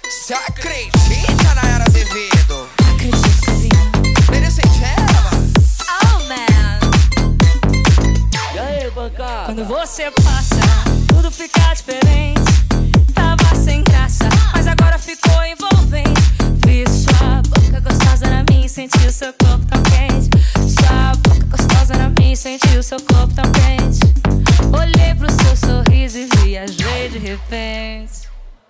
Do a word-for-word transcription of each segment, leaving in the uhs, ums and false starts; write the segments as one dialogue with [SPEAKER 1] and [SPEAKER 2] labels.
[SPEAKER 1] Cê acredita, Nayara Azevedo?
[SPEAKER 2] Acredito, Covinha.
[SPEAKER 1] Ele sente ela?
[SPEAKER 2] Oh, man.
[SPEAKER 3] E aí, bancada?
[SPEAKER 2] Quando você passa, tudo fica diferente. Tava sem graça, mas agora ficou envolvente. Vi sua boca gostosa na minha e senti o seu corpo tão quente. Sua boca gostosa na minha e senti o seu corpo tão quente. Olhei pro seu sorriso e viajei de repente.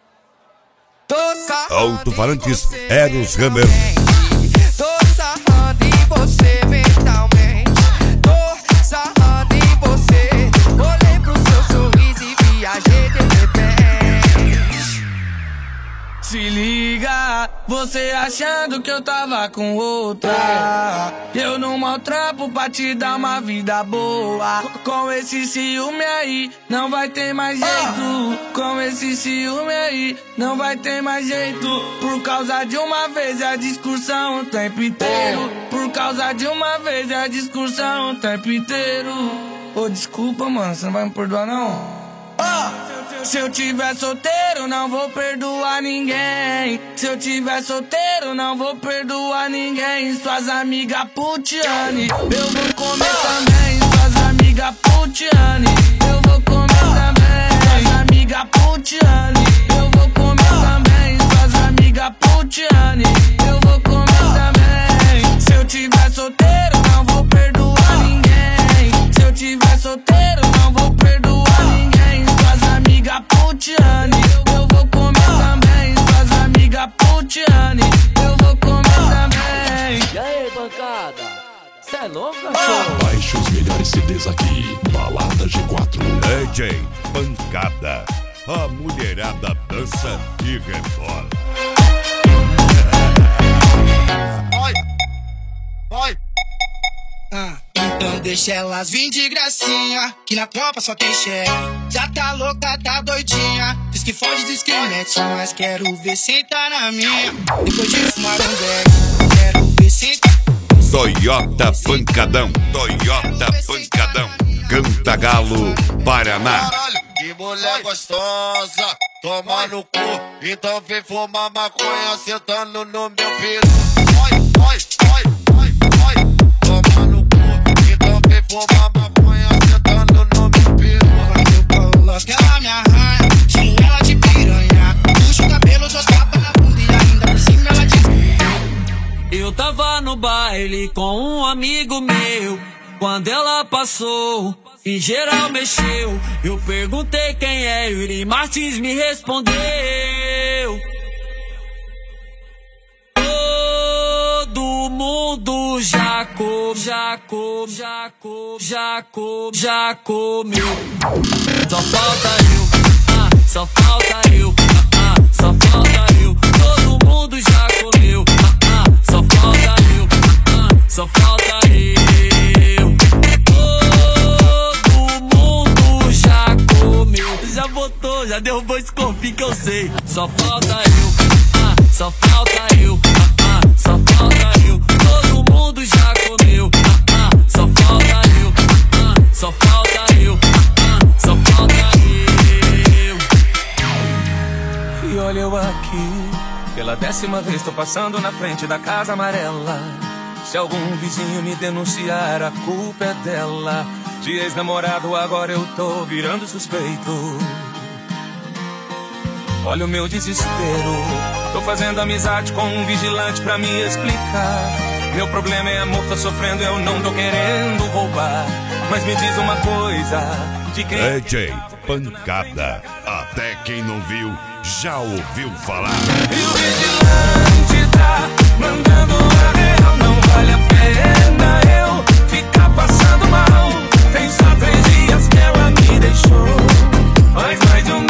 [SPEAKER 4] Alto-falantes Eros Hammer.
[SPEAKER 1] Tô sarrando em você mentalmente. Tô sarrando em você. Olhei pro seu sorriso e viajei de repente.
[SPEAKER 5] Se liga, você achando que eu tava com outra. Eu não maltrapo pra te dar uma vida boa. Com esse ciúme aí, não vai ter mais jeito. Com esse ciúme aí, não vai ter mais jeito. Por causa de uma vez é a discussão o tempo inteiro. Por causa de uma vez é a discussão o tempo inteiro. Ô, desculpa, mano, você não vai me perdoar, não? Oh! Se eu tiver solteiro, não vou perdoar ninguém. Se eu tiver solteiro, não vou perdoar ninguém. Suas amigas putiane, eu vou comer também. Suas amigas putiane, eu vou comer também. Suas amigas putiane, eu vou comer também. Suas amigas putiane, eu vou comer também. Se eu tiver solteiro, não vou perdoar ninguém. Se eu tiver solteiro, não vou perdoar ninguém. Amiga Putiane, eu vou comer também. Suas amigas Putiane, eu vou comer também.
[SPEAKER 3] E aí, bancada? Cê é louco, cachorro?
[SPEAKER 6] Baixe os melhores C Ds aqui, Balada G quatro.
[SPEAKER 4] D J Pancada. A mulherada dança e rebola.
[SPEAKER 1] Oi, oi. Ah, então deixa elas vir de gracinha, que na tropa só tem chefe. Já tá louca, tá doidinha. Diz que foge, diz que mete, mas quero ver sentar na minha. Depois de fumar um deck, quero ver sentar.
[SPEAKER 4] Toyota Pancadão. Toyota Pancadão. Cantagalo, Paraná.
[SPEAKER 7] Caralho, que mulher gostosa, toma no cu. Então vem fumar maconha sentando no meu peito. Oi, oi, oi, oi, oi. Toma no cu, então vem fumar maconha sentando no meu peito.
[SPEAKER 1] Eu coloco ela me arranha, tiro ela de piranha. Puxo o cabelo, os tapas na bunda e ainda por cima ela diz.
[SPEAKER 5] Eu tava no baile com um amigo meu. Quando ela passou e geral mexeu, eu perguntei quem é, Yuri Martins me respondeu. Todo mundo já come, já come, já come, já come, já comeu. Só falta eu, ah, só falta eu, ah, ah, só falta eu. Todo mundo já comeu, ah, ah, só falta eu, ah, ah, só falta eu. Já botou, já derrubou esse corpinho que eu sei. Só falta eu, ah, só falta eu, ah, ah, só falta eu. Todo mundo já comeu, ah, ah, só falta eu, ah, ah, só falta eu, ah, ah, só falta eu.
[SPEAKER 8] E olha eu aqui, pela décima vez tô passando na frente da casa amarela. Se algum vizinho me denunciar, a culpa é dela. De ex-namorado agora eu tô virando suspeito. Olha o meu desespero, tô fazendo amizade com um vigilante pra me explicar. Meu problema é amor, tô sofrendo, eu não tô querendo roubar. Mas me diz uma coisa, de quem...
[SPEAKER 4] D J Pancada. Até quem não viu, já ouviu falar.
[SPEAKER 8] E o vigilante tá mandando a real. Não vale a pena eu ficar passando mal. Tem só três dias que ela me deixou, mas mais de um